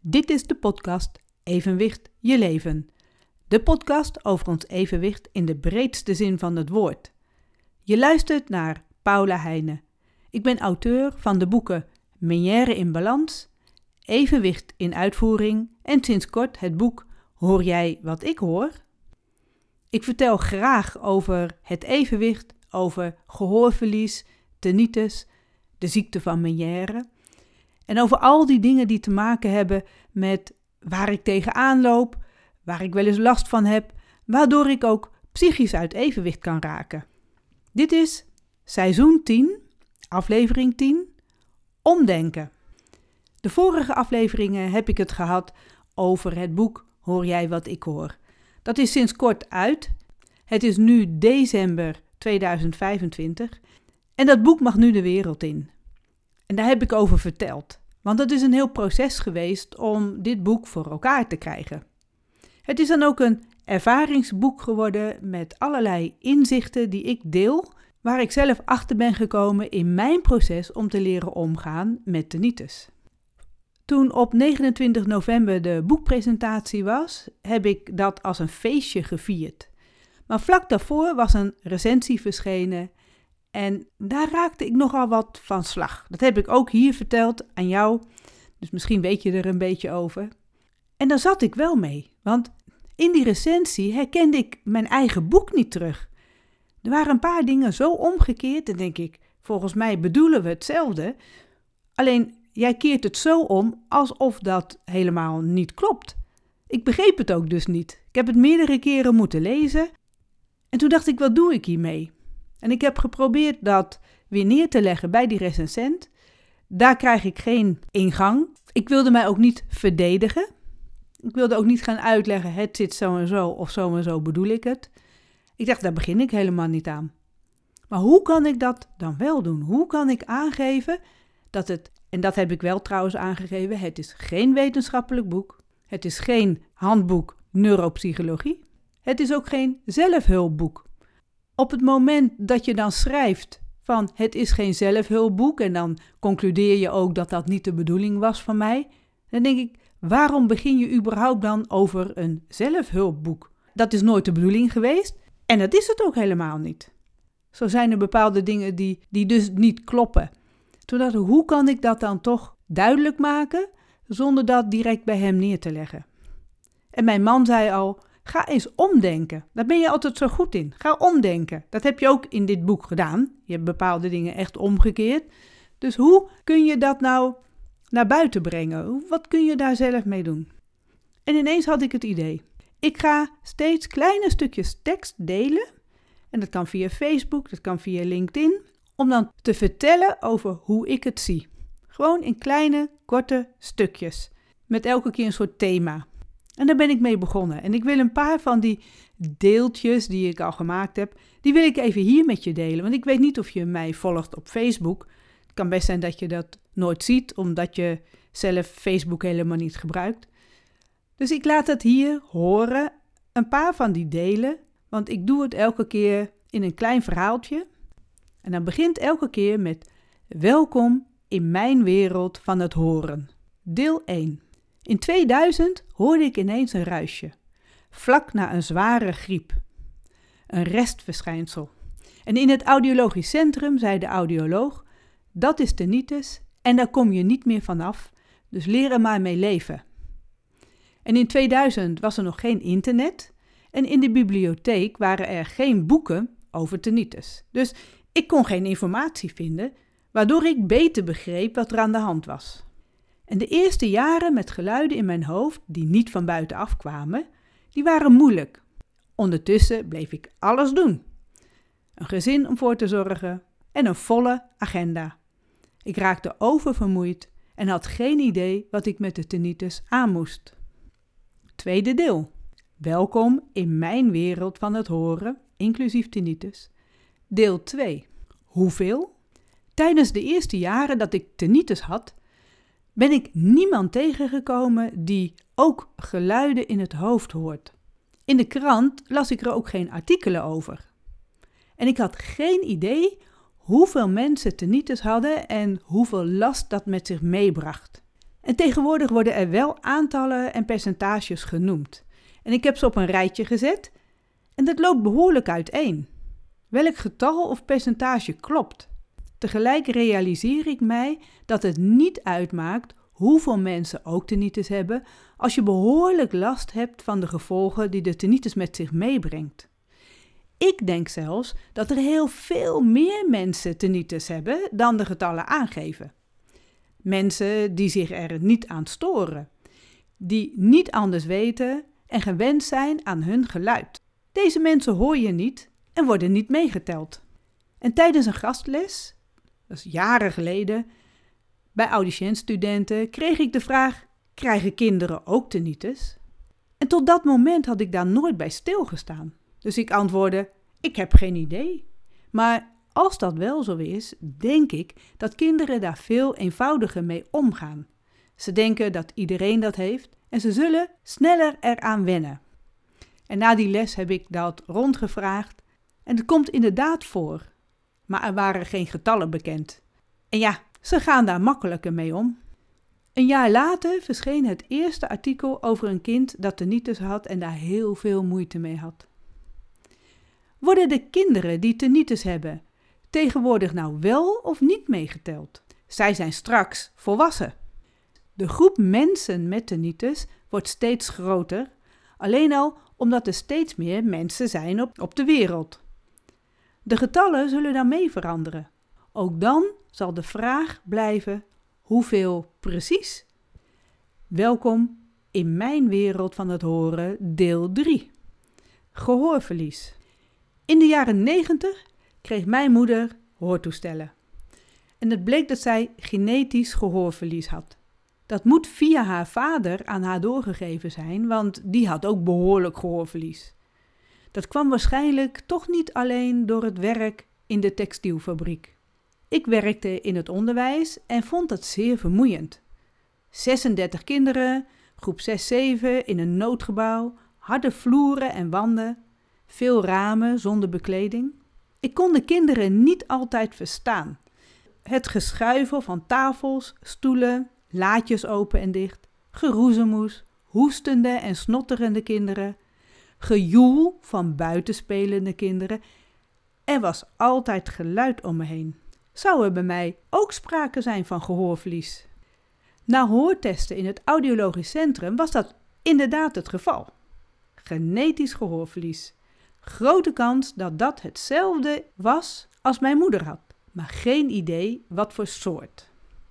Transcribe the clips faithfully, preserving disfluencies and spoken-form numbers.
Dit is de podcast Evenwicht je leven. De podcast over ons evenwicht in de breedste zin van het woord. Je luistert naar Paula Heijnen. Ik ben auteur van de boeken Menière in balans, Evenwicht in uitvoering en sinds kort het boek Hoor jij wat ik hoor? Ik vertel graag over het evenwicht, over gehoorverlies, tinnitus, de ziekte van Menière en over al die dingen die te maken hebben met waar ik tegenaan loop, waar ik wel eens last van heb, waardoor ik ook psychisch uit evenwicht kan raken. Dit is seizoen tien, aflevering tien, Omdenken. De vorige afleveringen heb ik het gehad over het boek Hoor jij wat ik hoor. Dat is sinds kort uit. Het is nu december tweeduizend vijfentwintig en dat boek mag nu de wereld in. En daar heb ik over verteld, want het is een heel proces geweest om dit boek voor elkaar te krijgen. Het is dan ook een ervaringsboek geworden met allerlei inzichten die ik deel, waar ik zelf achter ben gekomen in mijn proces om te leren omgaan met tinnitus. Toen op negenentwintig november de boekpresentatie was, heb ik dat als een feestje gevierd. Maar vlak daarvoor was een recensie verschenen en daar raakte ik nogal wat van slag. Dat heb ik ook hier verteld aan jou, dus misschien weet je er een beetje over. En daar zat ik wel mee, want in die recensie herkende ik mijn eigen boek niet terug. Er waren een paar dingen zo omgekeerd en denk ik, volgens mij bedoelen we hetzelfde. Alleen jij keert het zo om alsof dat helemaal niet klopt. Ik begreep het ook dus niet. Ik heb het meerdere keren moeten lezen. En toen dacht ik, wat doe ik hiermee? En ik heb geprobeerd dat weer neer te leggen bij die recensent. Daar krijg ik geen ingang. Ik wilde mij ook niet verdedigen. Ik wilde ook niet gaan uitleggen, het zit zo en zo of zo en zo bedoel ik het. Ik dacht, daar begin ik helemaal niet aan. Maar hoe kan ik dat dan wel doen? Hoe kan ik aangeven dat het, en dat heb ik wel trouwens aangegeven, het is geen wetenschappelijk boek. Het is geen handboek neuropsychologie. Het is ook geen zelfhulpboek. Op het moment dat je dan schrijft van het is geen zelfhulpboek en dan concludeer je ook dat dat niet de bedoeling was van mij, dan denk ik, waarom begin je überhaupt dan over een zelfhulpboek? Dat is nooit de bedoeling geweest en dat is het ook helemaal niet. Zo zijn er bepaalde dingen die, die dus niet kloppen. Toen dacht ik, hoe kan ik dat dan toch duidelijk maken zonder dat direct bij hem neer te leggen? En mijn man zei al, ga eens omdenken. Daar ben je altijd zo goed in. Ga omdenken. Dat heb je ook in dit boek gedaan. Je hebt bepaalde dingen echt omgekeerd. Dus hoe kun je dat nou naar buiten brengen? Wat kun je daar zelf mee doen? En ineens had ik het idee. Ik ga steeds kleine stukjes tekst delen. En dat kan via Facebook, dat kan via LinkedIn. Om dan te vertellen over hoe ik het zie. Gewoon in kleine, korte stukjes. Met elke keer een soort thema. En daar ben ik mee begonnen. En ik wil een paar van die deeltjes die ik al gemaakt heb, die wil ik even hier met je delen. Want ik weet niet of je mij volgt op Facebook. Het kan best zijn dat je dat nooit ziet, omdat je zelf Facebook helemaal niet gebruikt. Dus ik laat het hier horen, een paar van die delen. Want ik doe het elke keer in een klein verhaaltje. En dan begint elke keer met welkom in mijn wereld van het horen. Deel één. In tweeduizend hoorde ik ineens een ruisje, vlak na een zware griep. Een restverschijnsel. En in het audiologisch centrum zei de audioloog, dat is tinnitus en daar kom je niet meer vanaf, dus leer er maar mee leven. En in tweeduizend was er nog geen internet en in de bibliotheek waren er geen boeken over tinnitus. Dus ik kon geen informatie vinden, waardoor ik beter begreep wat er aan de hand was. En de eerste jaren met geluiden in mijn hoofd, die niet van buitenaf kwamen, die waren moeilijk. Ondertussen bleef ik alles doen. Een gezin om voor te zorgen en een volle agenda. Ik raakte oververmoeid en had geen idee wat ik met de tinnitus aan moest. Tweede deel. Welkom in mijn wereld van het horen, inclusief tinnitus. Deel twee. Hoeveel? Tijdens de eerste jaren dat ik tinnitus had, ben ik niemand tegengekomen die ook geluiden in het hoofd hoort. In de krant las ik er ook geen artikelen over. En ik had geen idee hoeveel mensen tinnitus hadden en hoeveel last dat met zich meebracht. En tegenwoordig worden er wel aantallen en percentages genoemd. En ik heb ze op een rijtje gezet en dat loopt behoorlijk uiteen. Welk getal of percentage klopt? Tegelijk realiseer ik mij dat het niet uitmaakt hoeveel mensen ook tinnitus hebben, als je behoorlijk last hebt van de gevolgen die de tinnitus met zich meebrengt. Ik denk zelfs dat er heel veel meer mensen tinnitus hebben dan de getallen aangeven. Mensen die zich er niet aan storen, die niet anders weten en gewend zijn aan hun geluid. Deze mensen hoor je niet en worden niet meegeteld. En tijdens een gastles, dat is jaren geleden, bij audiciëntstudenten kreeg ik de vraag: krijgen kinderen ook tinnitus? En tot dat moment had ik daar nooit bij stilgestaan. Dus ik antwoordde: ik heb geen idee. Maar als dat wel zo is, denk ik dat kinderen daar veel eenvoudiger mee omgaan. Ze denken dat iedereen dat heeft en ze zullen sneller eraan wennen. En na die les heb ik dat rondgevraagd en het komt inderdaad voor. Maar er waren geen getallen bekend. En ja, ze gaan daar makkelijker mee om. Een jaar later verscheen het eerste artikel over een kind dat tinnitus had en daar heel veel moeite mee had. Worden de kinderen die tinnitus hebben tegenwoordig nou wel of niet meegeteld? Zij zijn straks volwassen. De groep mensen met tinnitus wordt steeds groter, alleen al omdat er steeds meer mensen zijn op, op de wereld. De getallen zullen dan mee veranderen. Ook dan zal de vraag blijven: hoeveel precies? Welkom in mijn wereld van het horen, deel drie. Gehoorverlies. In de jaren negentig kreeg mijn moeder hoortoestellen. En het bleek dat zij genetisch gehoorverlies had. Dat moet via haar vader aan haar doorgegeven zijn, want die had ook behoorlijk gehoorverlies. Dat kwam waarschijnlijk toch niet alleen door het werk in de textielfabriek. Ik werkte in het onderwijs en vond dat zeer vermoeiend. zesendertig kinderen, groep zes zeven in een noodgebouw, harde vloeren en wanden, veel ramen zonder bekleding. Ik kon de kinderen niet altijd verstaan. Het geschuifel van tafels, stoelen, laadjes open en dicht, geroezemoes, hoestende en snotterende kinderen, gejoel van buitenspelende kinderen. Er was altijd geluid om me heen. Zou er bij mij ook sprake zijn van gehoorverlies? Na hoortesten in het audiologisch centrum was dat inderdaad het geval. Genetisch gehoorverlies. Grote kans dat dat hetzelfde was als mijn moeder had, maar geen idee wat voor soort.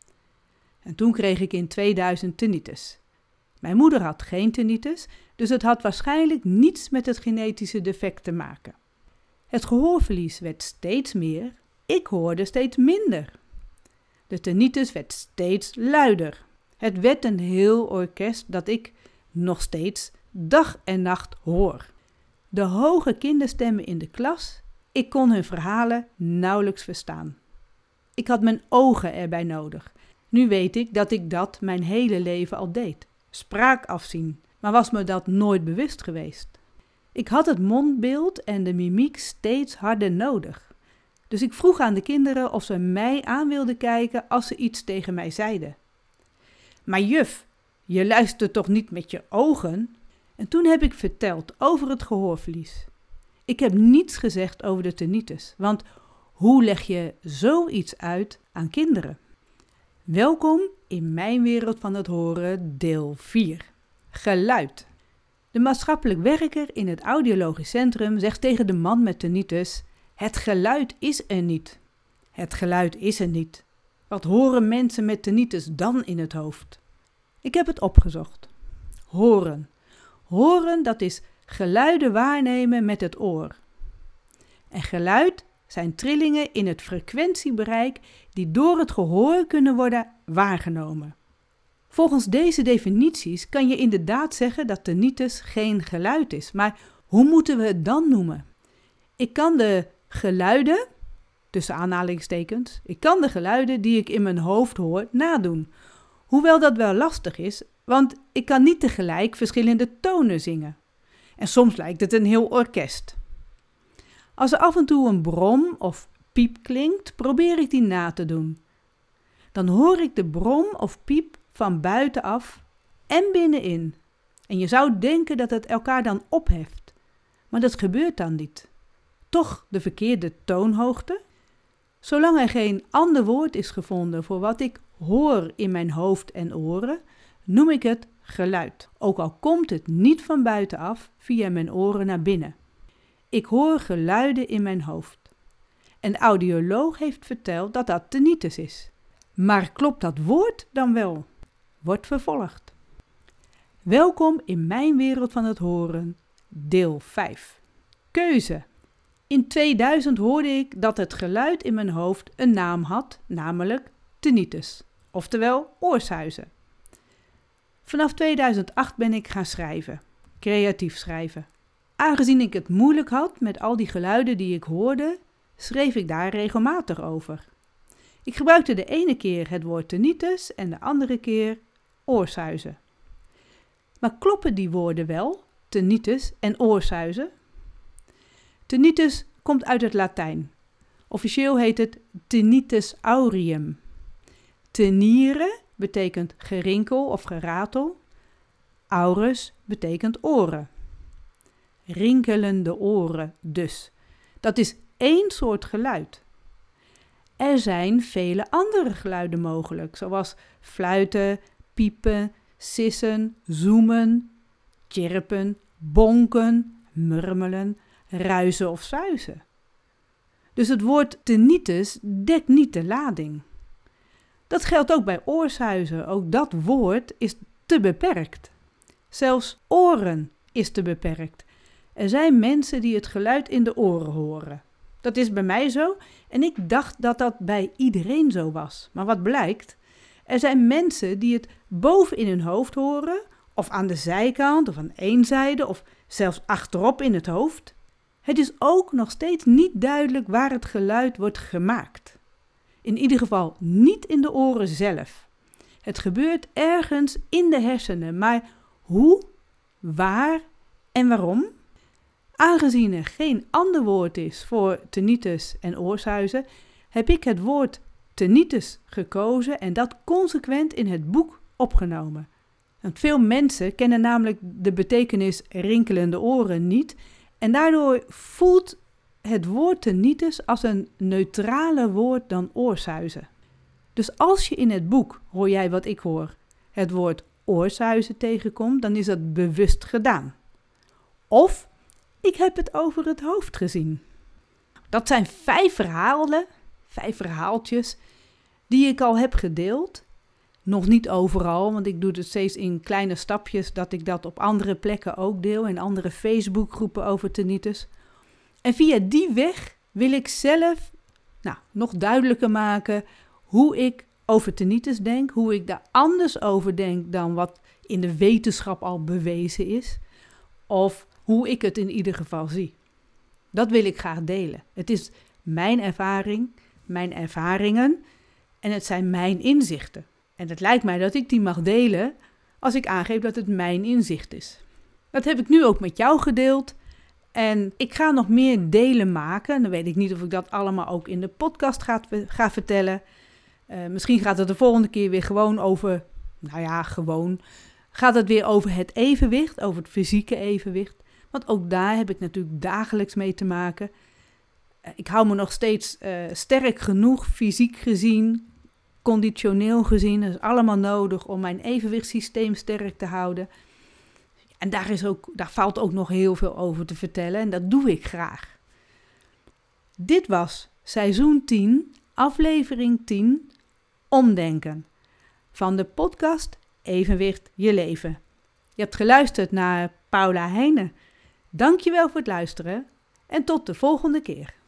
En toen kreeg ik in tweeduizend tinnitus. Mijn moeder had geen tinnitus, dus het had waarschijnlijk niets met het genetische defect te maken. Het gehoorverlies werd steeds meer, ik hoorde steeds minder. De tinnitus werd steeds luider. Het werd een heel orkest dat ik nog steeds dag en nacht hoor. De hoge kinderstemmen in de klas, ik kon hun verhalen nauwelijks verstaan. Ik had mijn ogen erbij nodig. Nu weet ik dat ik dat mijn hele leven al deed. Spraak afzien, maar was me dat nooit bewust geweest. Ik had het mondbeeld en de mimiek steeds harder nodig. Dus ik vroeg aan de kinderen of ze mij aan wilden kijken als ze iets tegen mij zeiden. Maar juf, je luistert toch niet met je ogen? En toen heb ik verteld over het gehoorverlies. Ik heb niets gezegd over de tinnitus, want hoe leg je zoiets uit aan kinderen? Welkom in mijn wereld van het horen, deel vier. Geluid. De maatschappelijk werker in het audiologisch centrum zegt tegen de man met tinnitus: het geluid is er niet. Het geluid is er niet. Wat horen mensen met tinnitus dan in het hoofd? Ik heb het opgezocht. Horen. Horen, dat is geluiden waarnemen met het oor. En geluid zijn trillingen in het frequentiebereik die door het gehoor kunnen worden waargenomen. Volgens deze definities kan je inderdaad zeggen dat tinnitus geen geluid is, maar hoe moeten we het dan noemen? Ik kan de geluiden, tussen aanhalingstekens, ik kan de geluiden die ik in mijn hoofd hoor nadoen. Hoewel dat wel lastig is, want ik kan niet tegelijk verschillende tonen zingen. En soms lijkt het een heel orkest. Als er af en toe een brom of piep klinkt, probeer ik die na te doen. Dan hoor ik de brom of piep van buitenaf en binnenin. En je zou denken dat het elkaar dan opheft, maar dat gebeurt dan niet. Toch de verkeerde toonhoogte? Zolang er geen ander woord is gevonden voor wat ik hoor in mijn hoofd en oren, noem ik het geluid. Ook al komt het niet van buitenaf via mijn oren naar binnen. Ik hoor geluiden in mijn hoofd. Een audioloog heeft verteld dat dat tinnitus is. Maar klopt dat woord dan wel? Wordt vervolgd. Welkom in mijn wereld van het horen, deel vijf. Keuze. In tweeduizend hoorde ik dat het geluid in mijn hoofd een naam had, namelijk tinnitus, oftewel oorsuizen. Vanaf tweeduizend acht ben ik gaan schrijven, creatief schrijven. Aangezien ik het moeilijk had met al die geluiden die ik hoorde, schreef ik daar regelmatig over. Ik gebruikte de ene keer het woord tinnitus en de andere keer oorsuizen. Maar kloppen die woorden wel, tinnitus en oorsuizen? Tinnitus komt uit het Latijn. Officieel heet het tinnitus aureum. Tenire betekent gerinkel of geratel. Aurus betekent oren. Rinkelende oren dus. Dat is één soort geluid. Er zijn vele andere geluiden mogelijk, zoals fluiten, piepen, sissen, zoemen, chirpen, bonken, murmelen, ruizen of suizen. Dus het woord tinnitus dekt niet de lading. Dat geldt ook bij oorsuizen. Ook dat woord is te beperkt. Zelfs oren is te beperkt. Er zijn mensen die het geluid in de oren horen. Dat is bij mij zo en ik dacht dat dat bij iedereen zo was. Maar wat blijkt? Er zijn mensen die het boven in hun hoofd horen, of aan de zijkant, of aan één zijde, of zelfs achterop in het hoofd. Het is ook nog steeds niet duidelijk waar het geluid wordt gemaakt. In ieder geval niet in de oren zelf. Het gebeurt ergens in de hersenen, maar hoe, waar en waarom? Aangezien er geen ander woord is voor tinnitus en oorsuizen, heb ik het woord tinnitus gekozen en dat consequent in het boek opgenomen. Want veel mensen kennen namelijk de betekenis rinkelende oren niet en daardoor voelt het woord tinnitus als een neutraler woord dan oorsuizen. Dus als je in het boek, hoor jij wat ik hoor, het woord oorsuizen tegenkomt, dan is dat bewust gedaan. Of ik heb het over het hoofd gezien. Dat zijn vijf verhalen, vijf verhaaltjes die ik al heb gedeeld. Nog niet overal, want ik doe het steeds in kleine stapjes dat ik dat op andere plekken ook deel, in andere Facebookgroepen over tinnitus. En via die weg wil ik zelf nou, nog duidelijker maken hoe ik over tinnitus denk, hoe ik daar anders over denk dan wat in de wetenschap al bewezen is, of hoe ik het in ieder geval zie. Dat wil ik graag delen. Het is mijn ervaring, mijn ervaringen en het zijn mijn inzichten. En het lijkt mij dat ik die mag delen als ik aangeef dat het mijn inzicht is. Dat heb ik nu ook met jou gedeeld. En ik ga nog meer delen maken. Dan weet ik niet of ik dat allemaal ook in de podcast ga, ga vertellen. Uh, misschien gaat het de volgende keer weer gewoon over, nou ja, gewoon, gaat het weer over het evenwicht, over het fysieke evenwicht. Want ook daar heb ik natuurlijk dagelijks mee te maken. Uh, ik hou me nog steeds uh, sterk genoeg, fysiek gezien, conditioneel gezien. Dat is allemaal nodig om mijn evenwichtssysteem sterk te houden. En daar, is ook, daar valt ook nog heel veel over te vertellen en dat doe ik graag. Dit was seizoen tien, aflevering tien, Omdenken. Van de podcast Evenwicht je leven. Je hebt geluisterd naar Paula Heijnen. Dank je wel voor het luisteren en tot de volgende keer.